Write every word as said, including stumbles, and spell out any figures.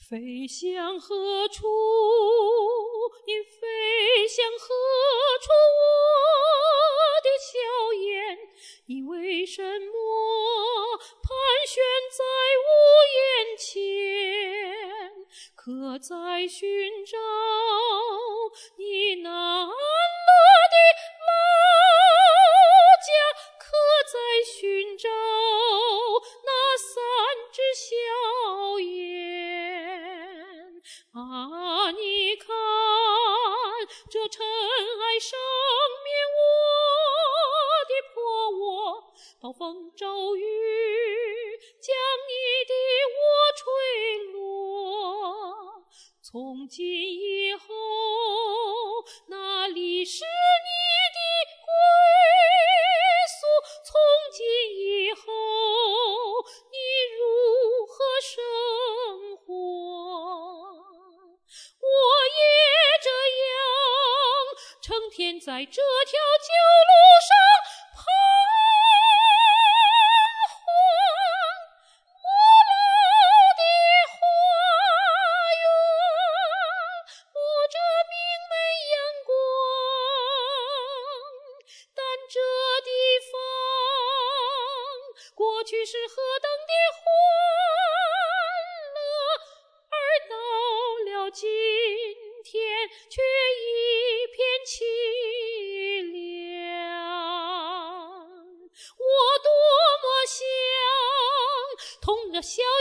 飞向何处？你飞向何处？我的小雁，你为什么盘旋在我眼前？可在寻找你难得的老家，可在寻找那三只小雁。啊，你看这尘埃上面我的破窝，暴风骤雨将你的窝吹落。从今以后，哪里是你的归宿？从今以后，你如何生活？我也这样成天在这条旧路上彷徨，我老的花园抹着明媚阳光，但这地方过去是何等的欢乐，而到了今天却一片凄凉。我多么想同那小